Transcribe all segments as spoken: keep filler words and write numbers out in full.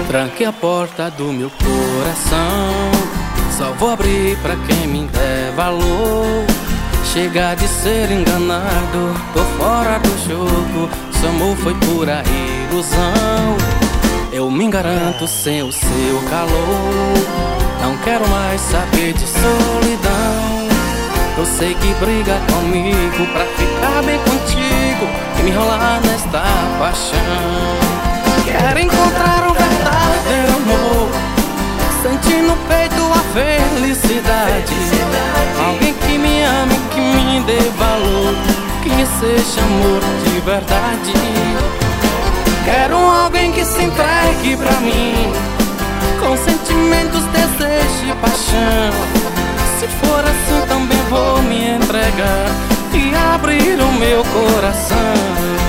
Tranque a porta do meu coração, só vou abrir pra quem me der valor. Chega de ser enganado, tô fora do jogo. Seu amor foi pura ilusão. Eu me garanto sem o seu calor. Não quero mais saber de solidão. Eu sei que briga comigo pra ficar bem contigo e me enrolar nesta paixão. Quero encontrar um verdadeiro amor, sentir no peito a felicidade. Alguém que me ame, que me dê valor, que seja amor de verdade. Quero alguém que se entregue pra mim, com sentimentos, desejo e paixão. Se for assim também vou me entregar e abrir o meu coração.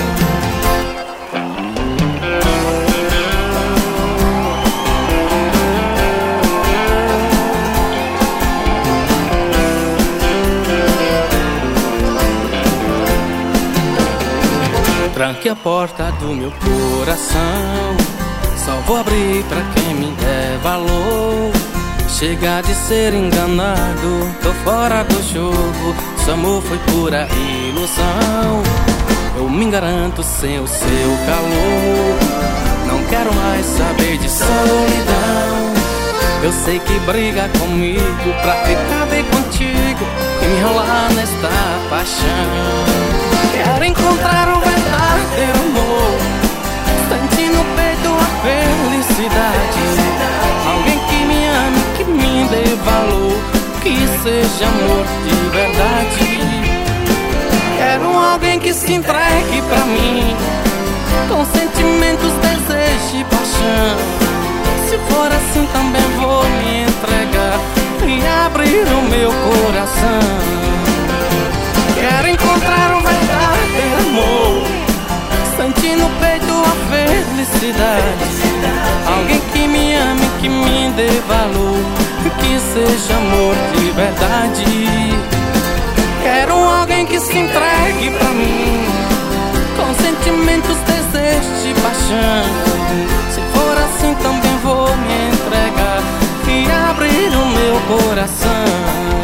Tranque a porta do meu coração, só vou abrir pra quem me der valor. Chega de ser enganado, tô fora do jogo. Seu amor foi pura ilusão. Eu me garanto sem o seu calor. Não quero mais saber de solidão. Eu sei que briga comigo pra ficar bem contigo e me enrolar nesta paixão. Quero encontrar um verdadeiro amor, sentir no peito a felicidade. Alguém que me ame, que me dê valor, que seja amor de verdade. Quero alguém que se entregue pra mim, com sentimentos, desejo e paixão. Se for assim também vou me entregar e abrir o meu coração. Quero encontrar um verdadeiro amor, sentir no peito a felicidade. Alguém que me ame, que me dê valor, que seja amor de verdade. Quero alguém que se entregue pra mim, com sentimentos, desejos e paixão. Se for assim também vou me entregar e abrir o meu coração.